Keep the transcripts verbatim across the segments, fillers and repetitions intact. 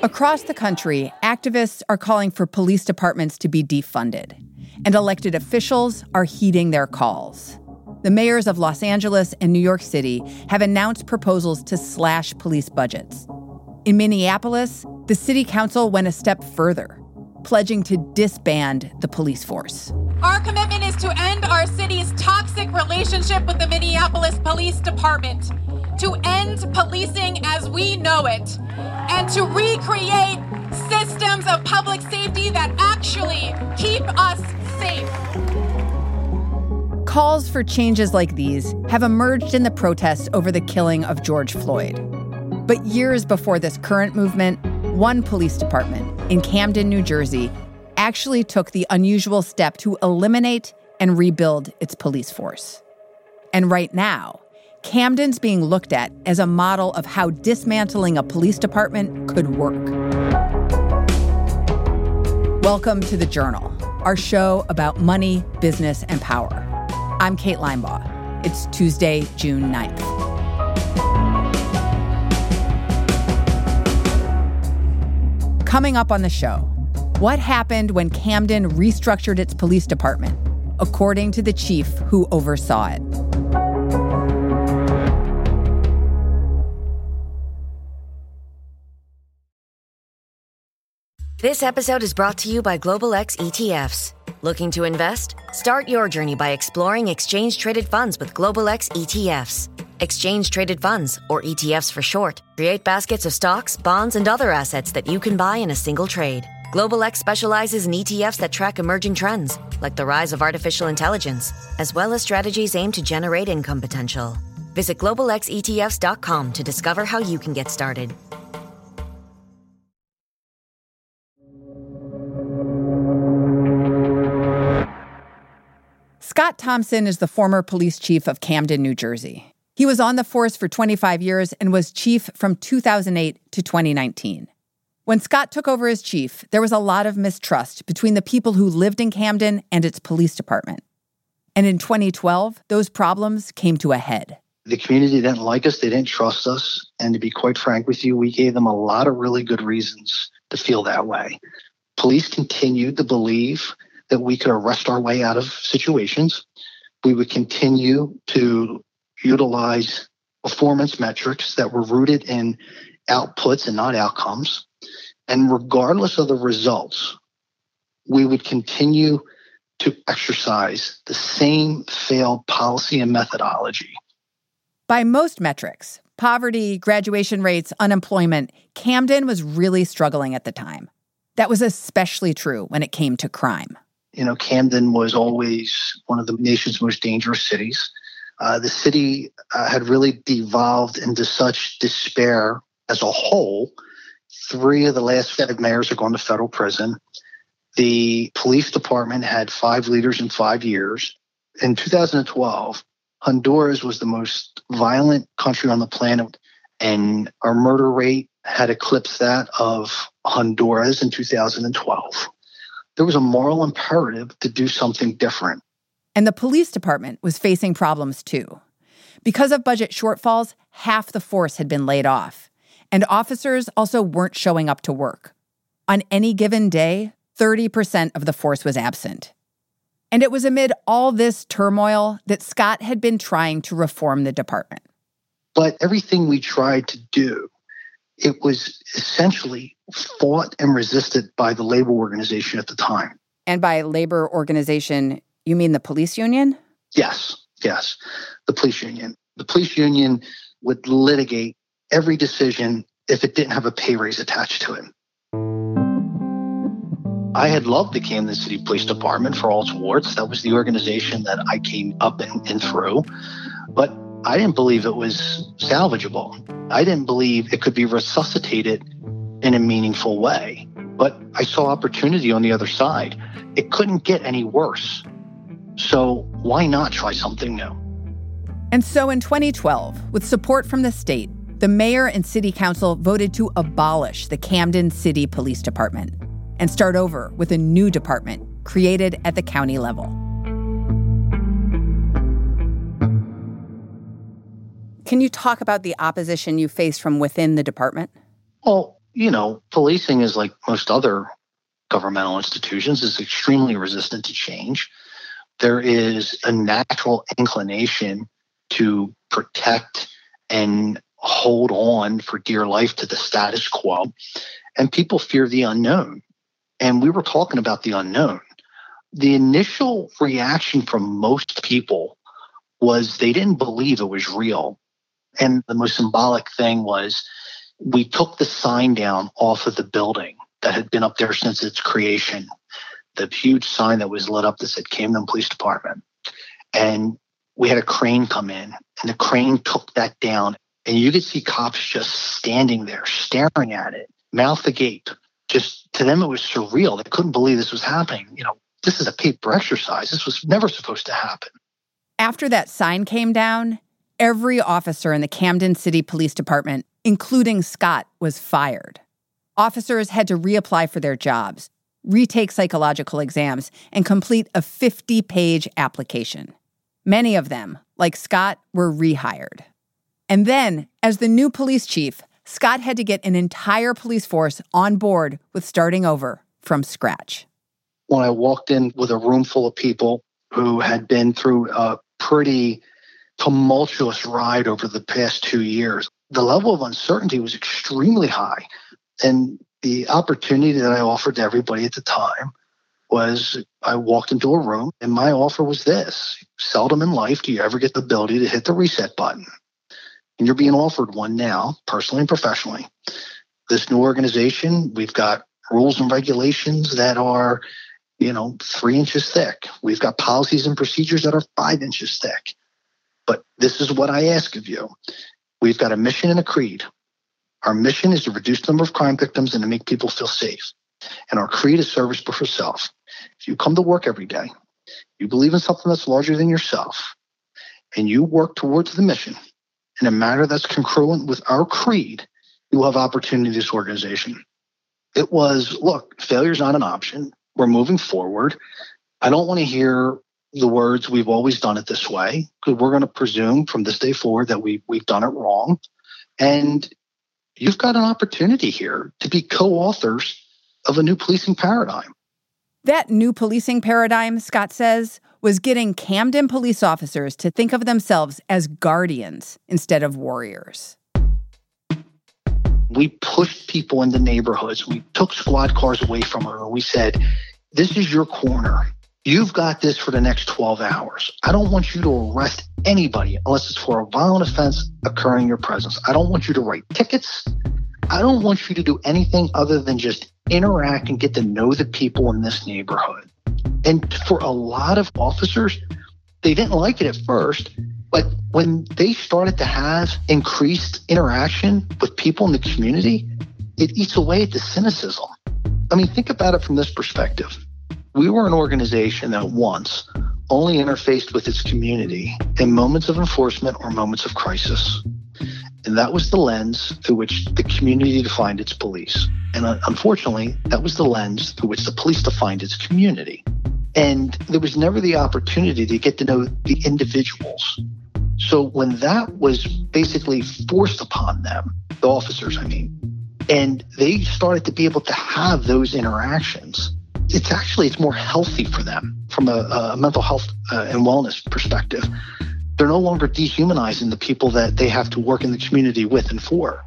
Across the country, activists are calling for police departments to be defunded, and elected officials are heeding their calls. The mayors of Los Angeles and New York City have announced proposals to slash police budgets. In Minneapolis, the city council went a step further, pledging to disband the police force. Our commitment is to end our city's toxic relationship with the Minneapolis Police Department, to end policing as we know it, and to recreate systems of public safety that actually keep us safe. Calls for changes like these have emerged in the protests over the killing of George Floyd. But years before this current movement, one police department in Camden, New Jersey, actually took the unusual step to eliminate and rebuild its police force. And right now, Camden's being looked at as a model of how dismantling a police department could work. Welcome to The Journal, our show about money, business, and power. I'm Kate Linebaugh. It's Tuesday, June ninth. Coming up on the show, what happened when Camden restructured its police department, according to the chief who oversaw it. This episode is brought to you by Global X E T Fs. Looking to invest? Start your journey by exploring exchange-traded funds with Global X E T Fs. Exchange-traded funds, or E T Fs for short, create baskets of stocks, bonds, and other assets that you can buy in a single trade. Global X specializes in E T Fs that track emerging trends, like the rise of artificial intelligence, as well as strategies aimed to generate income potential. Visit global x e t f s dot com to discover how you can get started. Scott Thompson is the former police chief of Camden, New Jersey. He was on the force for twenty-five years and was chief from two thousand eight to twenty nineteen. When Scott took over as chief, there was a lot of mistrust between the people who lived in Camden and its police department. And in twenty twelve, those problems came to a head. The community didn't like us, they didn't trust us, and to be quite frank with you, we gave them a lot of really good reasons to feel that way. Police continued to believe that we could arrest our way out of situations. We would continue to utilize performance metrics that were rooted in outputs and not outcomes. And regardless of the results, we would continue to exercise the same failed policy and methodology. By most metrics, poverty, graduation rates, unemployment, Camden was really struggling at the time. That was especially true when it came to crime. You know, Camden was always one of the nation's most dangerous cities. Uh, the city uh, had really devolved into such despair as a whole. Three of the last five mayors are going to federal prison. The police department had five leaders in five years. In two thousand twelve, Honduras was the most violent country on the planet, and our murder rate had eclipsed that of Honduras in two thousand twelve. There was a moral imperative to do something different. And the police department was facing problems too. Because of budget shortfalls, half the force had been laid off. And officers also weren't showing up to work. On any given day, thirty percent of the force was absent. And it was amid all this turmoil that Scott had been trying to reform the department. But everything we tried to do, it was essentially fought and resisted by the labor organization at the time. And by labor organization, you mean the police union? Yes, yes, the police union. The police union would litigate every decision if it didn't have a pay raise attached to it. I had loved the Camden City Police Department for all its warts. That was the organization that I came up and, and through. But I didn't believe it was salvageable. I didn't believe it could be resuscitated in a meaningful way. But I saw opportunity on the other side. It couldn't get any worse. So why not try something new? And so in twenty twelve, with support from the state, the mayor and city council voted to abolish the Camden City Police Department and start over with a new department created at the county level. Can you talk about the opposition you faced from within the department? Well, you know, policing is like most other governmental institutions, is extremely resistant to change. There is a natural inclination to protect and hold on for dear life to the status quo. And people fear the unknown. And we were talking about the unknown. The initial reaction from most people was they didn't believe it was real. And the most symbolic thing was we took the sign down off of the building that had been up there since its creation, the huge sign that was lit up that said Camden Police Department. And we had a crane come in, and the crane took that down. And you could see cops just standing there, staring at it, mouth agape. Just to them, it was surreal. They couldn't believe this was happening. You know, this is a paper exercise. This was never supposed to happen. After that sign came down, every officer in the Camden City Police Department, including Scott, was fired. Officers had to reapply for their jobs, retake psychological exams, and complete a fifty-page application. Many of them, like Scott, were rehired. And then, as the new police chief, Scott had to get an entire police force on board with starting over from scratch. When I walked in with a room full of people who had been through a pretty tumultuous ride over the past two years, the level of uncertainty was extremely high. And the opportunity that I offered to everybody at the time was I walked into a room and my offer was this. Seldom in life do you ever get the ability to hit the reset button. And you're being offered one now, personally and professionally. This new organization, we've got rules and regulations that are, you know, three inches thick. We've got policies and procedures that are five inches thick. But this is what I ask of you. We've got a mission and a creed. Our mission is to reduce the number of crime victims and to make people feel safe. And our creed is service before self. If you come to work every day, you believe in something that's larger than yourself, and you work towards the mission in a manner that's congruent with our creed, you will have opportunity in this organization. It was, look, failure's not an option. We're moving forward. I don't want to hear the words, we've always done it this way, because we're going to presume from this day forward that we, we've done it wrong. And you've got an opportunity here to be co-authors of a new policing paradigm. That new policing paradigm, Scott says, was getting Camden police officers to think of themselves as guardians instead of warriors. We pushed people into neighborhoods. We took squad cars away from them, and we said, this is your corner. You've got this for the next twelve hours. I don't want you to arrest anybody unless it's for a violent offense occurring in your presence. I don't want you to write tickets. I don't want you to do anything other than just interact and get to know the people in this neighborhood. And for a lot of officers, they didn't like it at first, but when they started to have increased interaction with people in the community, it eats away at the cynicism. I mean, think about it from this perspective. We were an organization that once only interfaced with its community in moments of enforcement or moments of crisis. And that was the lens through which the community defined its police. And unfortunately, that was the lens through which the police defined its community. And there was never the opportunity to get to know the individuals. So when that was basically forced upon them, the officers, I mean, and they started to be able to have those interactions, it's actually, it's more healthy for them from a, a mental health uh, and wellness perspective. They're no longer dehumanizing the people that they have to work in the community with and for.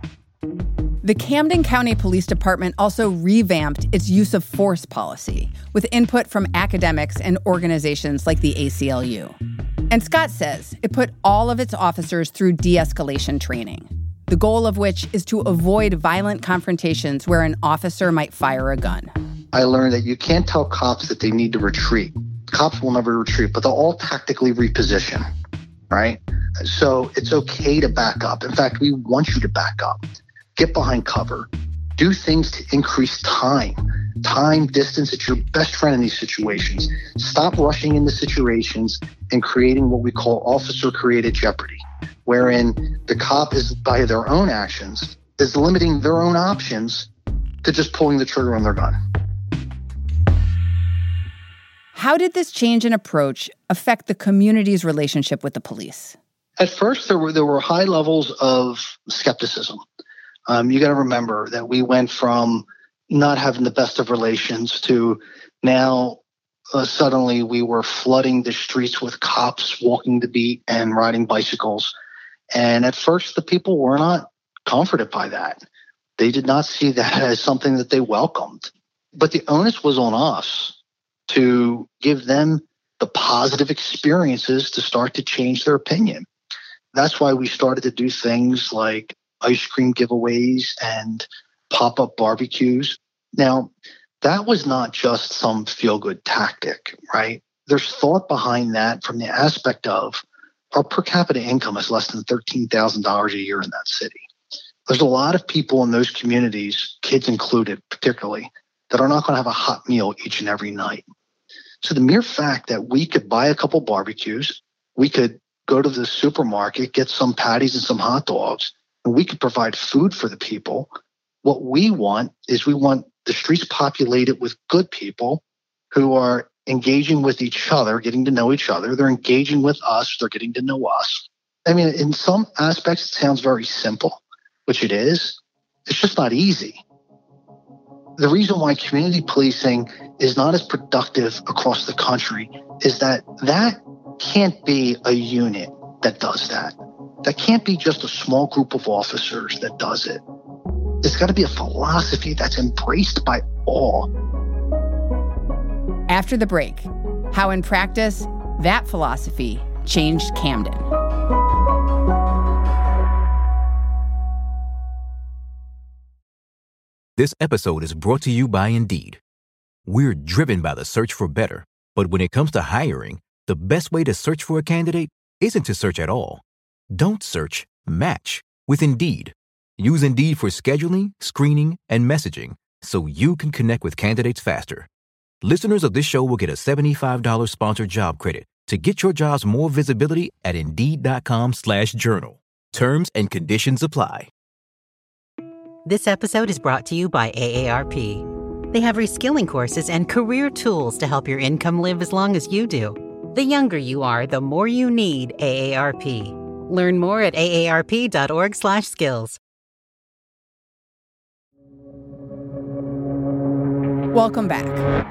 The Camden County Police Department also revamped its use of force policy with input from academics and organizations like the A C L U. And Scott says it put all of its officers through de-escalation training, the goal of which is to avoid violent confrontations where an officer might fire a gun. I learned that you can't tell cops that they need to retreat. Cops will never retreat, but they'll all tactically reposition, right? So it's okay to back up. In fact, we want you to back up. Get behind cover. Do things to increase time. Time, distance, it's your best friend in these situations. Stop rushing into situations and creating what we call officer-created jeopardy, wherein the cop is, by their own actions, is limiting their own options to just pulling the trigger on their gun. How did this change in approach affect the community's relationship with the police? At first, there were there were high levels of skepticism. Um, you got to remember that we went from not having the best of relations to now uh, suddenly we were flooding the streets with cops walking the beat and riding bicycles. And at first, the people were not comforted by that. They did not see that as something that they welcomed. But the onus was on us to give them the positive experiences to start to change their opinion. That's why we started to do things like ice cream giveaways and pop-up barbecues. Now, that was not just some feel-good tactic, right? There's thought behind that from the aspect of our per capita income is less than thirteen thousand dollars a year in that city. There's a lot of people in those communities, kids included particularly, that are not going to have a hot meal each and every night. So the mere fact that we could buy a couple barbecues, we could go to the supermarket, get some patties and some hot dogs, and we could provide food for the people. What we want is we want the streets populated with good people who are engaging with each other, getting to know each other. They're engaging with us. They're getting to know us. I mean, in some aspects, it sounds very simple, which it is. It's just not easy. The reason why community policing is not as productive across the country is that that can't be a unit that does that. That can't be just a small group of officers that does it. It's got to be a philosophy that's embraced by all. After the break, how in practice that philosophy changed Camden. This episode is brought to you by Indeed. We're driven by the search for better, but when it comes to hiring, the best way to search for a candidate isn't to search at all. Don't search, match with Indeed. Use Indeed for scheduling, screening, and messaging so you can connect with candidates faster. Listeners of this show will get a seventy-five dollars sponsored job credit to get your jobs more visibility at Indeed.com slash journal. Terms and conditions apply. This episode is brought to you by A A R P. They have reskilling courses and career tools to help your income live as long as you do. The younger you are, the more you need A A R P. Learn more at aarp.org slash skills. Welcome back.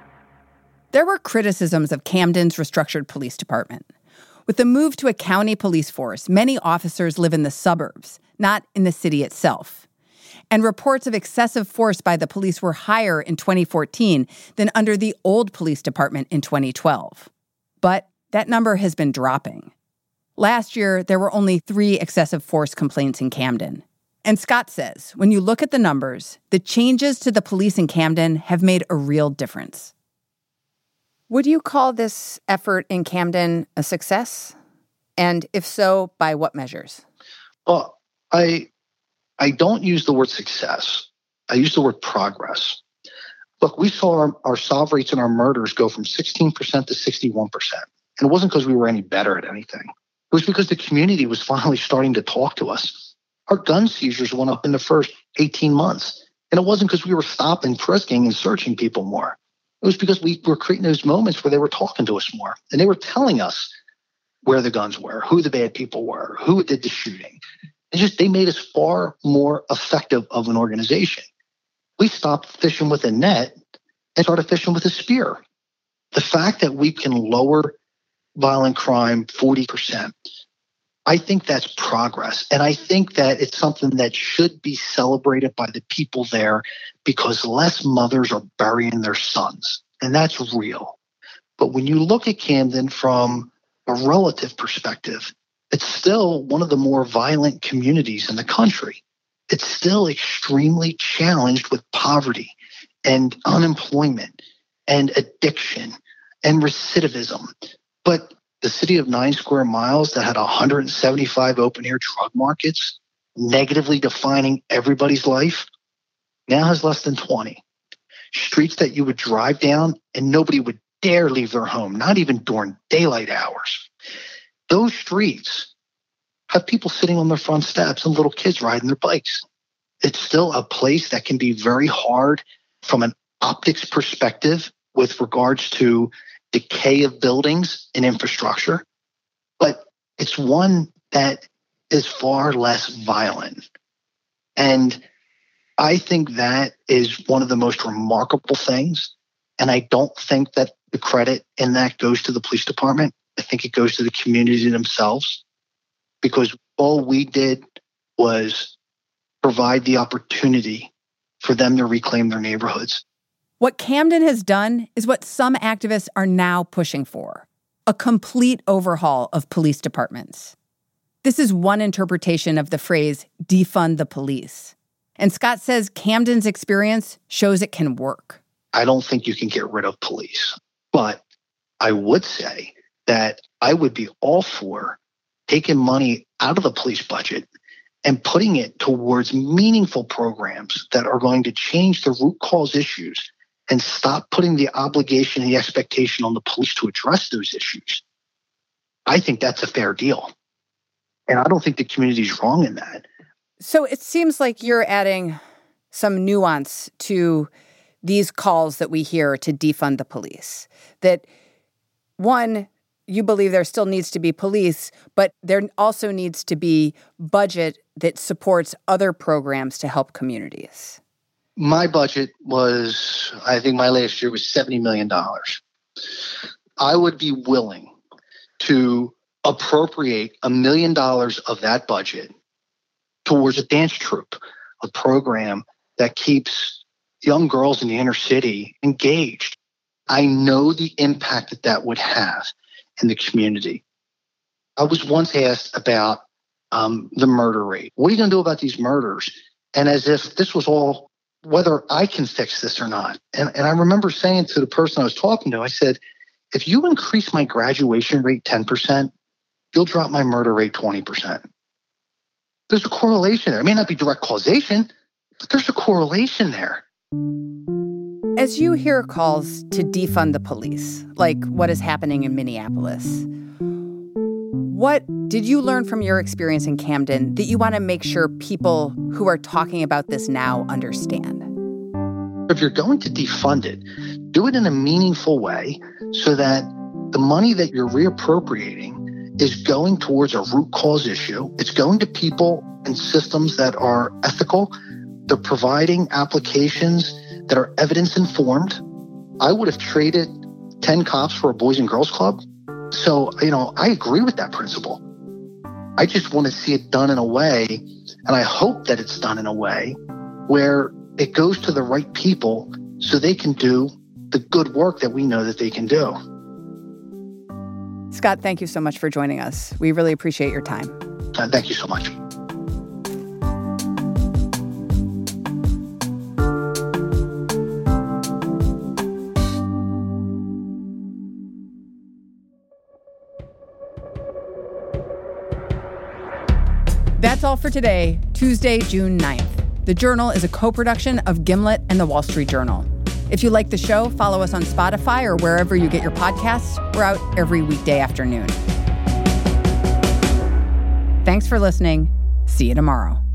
There were criticisms of Camden's restructured police department. With the move to a county police force, many officers live in the suburbs, not in the city itself. And reports of excessive force by the police were higher in twenty fourteen than under the old police department in twenty twelve. But that number has been dropping. Last year, there were only three excessive force complaints in Camden. And Scott says, when you look at the numbers, the changes to the police in Camden have made a real difference. Would you call this effort in Camden a success? And if so, by what measures? Well, I I don't use the word success. I use the word progress. Look, we saw our, our solve rates in our murders go from sixteen percent to sixty-one percent. And it wasn't because we were any better at anything. It was because the community was finally starting to talk to us. Our gun seizures went up in the first eighteen months. And it wasn't because we were stopping, frisking, and searching people more. It was because we were creating those moments where they were talking to us more. And they were telling us where the guns were, who the bad people were, who did the shooting. It's just they made us far more effective of an organization. We stopped fishing with a net and started fishing with a spear. The fact that we can lower violent crime forty percent, I think that's progress. And I think that it's something that should be celebrated by the people there because less mothers are burying their sons. And that's real. But when you look at Camden from a relative perspective, it's still one of the more violent communities in the country. It's still extremely challenged with poverty and unemployment and addiction and recidivism. But the city of nine square miles that had one hundred seventy-five open-air drug markets, negatively defining everybody's life, now has less than twenty. Streets that you would drive down and nobody would dare leave their home, not even during daylight hours. Those streets have people sitting on their front steps and little kids riding their bikes. It's still a place that can be very hard from an optics perspective with regards to decay of buildings and infrastructure, but it's one that is far less violent. And I think that is one of the most remarkable things. And I don't think that the credit in that goes to the police department. I think it goes to the community themselves, because all we did was provide the opportunity for them to reclaim their neighborhoods. What Camden has done is what some activists are now pushing for: a complete overhaul of police departments. This is one interpretation of the phrase defund the police. And Scott says Camden's experience shows it can work. I don't think you can get rid of police, but I would say that I would be all for taking money out of the police budget and putting it towards meaningful programs that are going to change the root cause issues and stop putting the obligation and the expectation on the police to address those issues. I think that's a fair deal. And I don't think the community is wrong in that. So it seems like you're adding some nuance to these calls that we hear to defund the police. That, one, you believe there still needs to be police, but there also needs to be budget that supports other programs to help communities. My budget was, I think my last year was seventy million dollars. I would be willing to appropriate a million dollars of that budget towards a dance troupe, a program that keeps young girls in the inner city engaged. I know the impact that that would have in the community. I was once asked about um, the murder rate. What are you going to do about these murders? And as if this was all whether I can fix this or not. And, and I remember saying to the person I was talking to, I said, if you increase my graduation rate ten percent, you'll drop my murder rate twenty percent. There's a correlation there. It may not be direct causation, but there's a correlation there. As you hear calls to defund the police, like what is happening in Minneapolis, what did you learn from your experience in Camden that you want to make sure people who are talking about this now understand? If you're going to defund it, do it in a meaningful way so that the money that you're reappropriating is going towards a root cause issue. It's going to people and systems that are ethical. They're providing applications that are evidence-informed. I would have traded ten cops for a Boys and Girls Club. So, you know, I agree with that principle. I just want to see it done in a way, and I hope that it's done in a way where it goes to the right people so they can do the good work that we know that they can do. Scott, thank you so much for joining us. We really appreciate your time. Uh, thank you so much. That's all for today, Tuesday, June ninth. The Journal is a co-production of Gimlet and The Wall Street Journal. If you like the show, follow us on Spotify or wherever you get your podcasts. We're out every weekday afternoon. Thanks for listening. See you tomorrow.